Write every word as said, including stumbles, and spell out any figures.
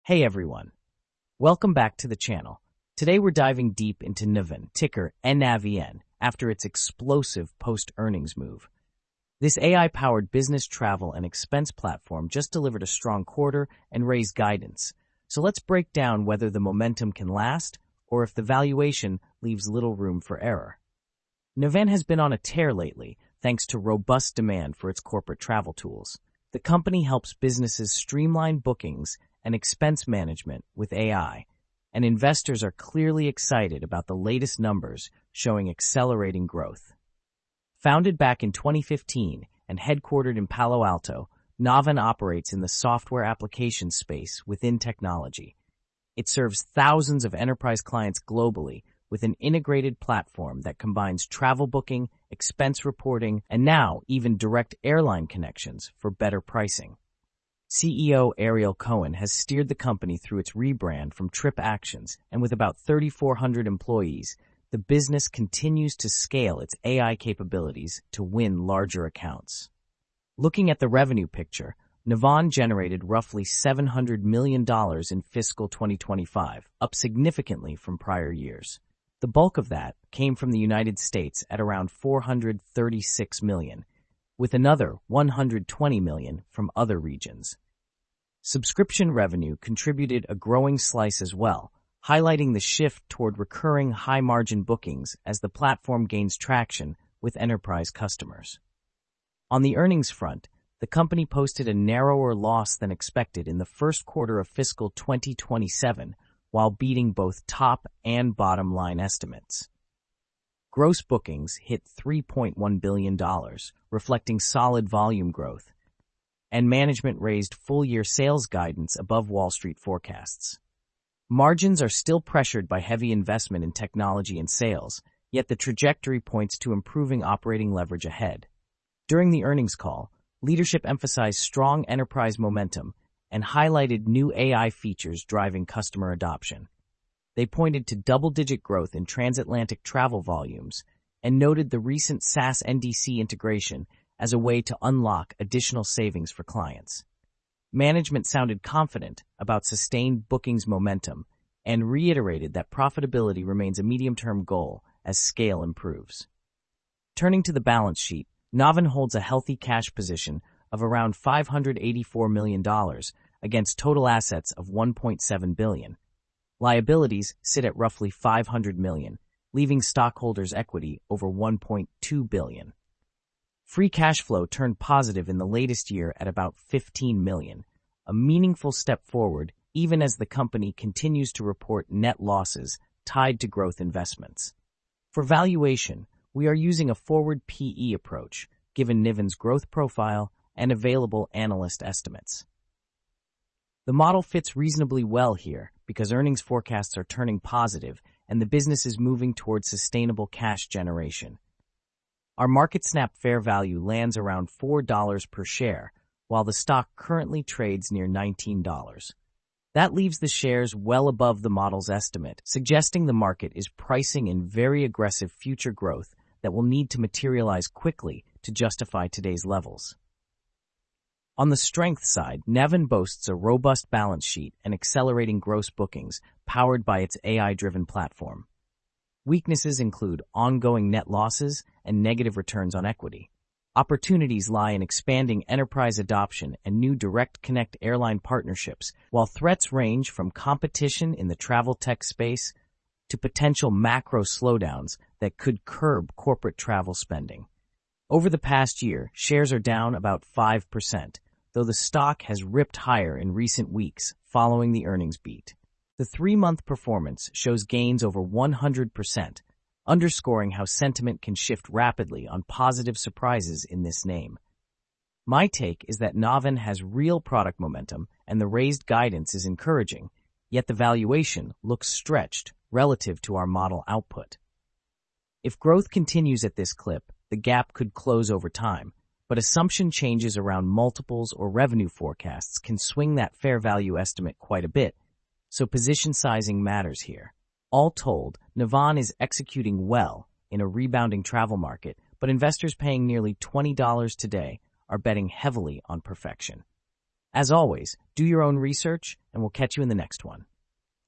Hey everyone, welcome back to the channel. Today we're diving deep into Navan, ticker N A V N, after its explosive post-earnings move. This A I-powered business travel and expense platform just delivered a strong quarter and raised guidance. So let's break down whether the momentum can last or if the valuation leaves little room for error. Navan has been on a tear lately thanks to robust demand for its corporate travel tools. The company helps businesses streamline bookings and expense management with A I, and investors are clearly excited about the latest numbers showing accelerating growth. Founded back in twenty fifteen and headquartered in Palo Alto, Navan operates in the software application space within technology. It serves thousands of enterprise clients globally with an integrated platform that combines travel booking, expense reporting, and now even direct airline connections for better pricing. C E O Ariel Cohen has steered the company through its rebrand from TripActions, and with about thirty-four hundred employees, the business continues to scale its A I capabilities to win larger accounts. Looking at the revenue picture, Navan generated roughly seven hundred million dollars in fiscal twenty twenty-five, up significantly from prior years. The bulk of that came from the United States at around four hundred thirty-six million dollars, with another one hundred twenty million dollars from other regions. Subscription revenue contributed a growing slice as well, highlighting the shift toward recurring high-margin bookings as the platform gains traction with enterprise customers. On the earnings front, the company posted a narrower loss than expected in the first quarter of fiscal twenty twenty-seven, while beating both top and bottom line estimates. Gross bookings hit three point one billion dollars, reflecting solid volume growth, and management raised full-year sales guidance above Wall Street forecasts. Margins are still pressured by heavy investment in technology and sales, yet the trajectory points to improving operating leverage ahead. During the earnings call, leadership emphasized strong enterprise momentum and highlighted new A I features driving customer adoption. They pointed to double-digit growth in transatlantic travel volumes and noted the recent SaaS N D C integration as a way to unlock additional savings for clients. Management sounded confident about sustained bookings momentum and reiterated that profitability remains a medium-term goal as scale improves. Turning to the balance sheet, Navan holds a healthy cash position of around five hundred eighty-four million dollars against total assets of one point seven billion dollars. Liabilities sit at roughly five hundred million dollars, leaving stockholders' equity over one point two billion dollars. Free cash flow turned positive in the latest year at about fifteen million dollars, a meaningful step forward even as the company continues to report net losses tied to growth investments. For valuation, we are using a forward P E approach, given Navan's growth profile and available analyst estimates. The model fits reasonably well here because earnings forecasts are turning positive and the business is moving towards sustainable cash generation. Our market snap fair value lands around four dollars per share, while the stock currently trades near nineteen dollars. That leaves the shares well above the model's estimate, suggesting the market is pricing in very aggressive future growth that will need to materialize quickly to justify today's levels. On the strength side, Navan boasts a robust balance sheet and accelerating gross bookings powered by its A I-driven platform. Weaknesses include ongoing net losses and negative returns on equity. Opportunities lie in expanding enterprise adoption and new direct connect airline partnerships, while threats range from competition in the travel tech space to potential macro slowdowns that could curb corporate travel spending. Over the past year, shares are down about five percent, though the stock has ripped higher in recent weeks following the earnings beat. The three-month performance shows gains over one hundred percent, underscoring how sentiment can shift rapidly on positive surprises in this name. My take is that Navan has real product momentum and the raised guidance is encouraging, yet the valuation looks stretched relative to our model output. If growth continues at this clip, the gap could close over time, but assumption changes around multiples or revenue forecasts can swing that fair value estimate quite a bit, so position sizing matters here. All told, Navan is executing well in a rebounding travel market, but investors paying nearly twenty dollars today are betting heavily on perfection. As always, do your own research, and we'll catch you in the next one.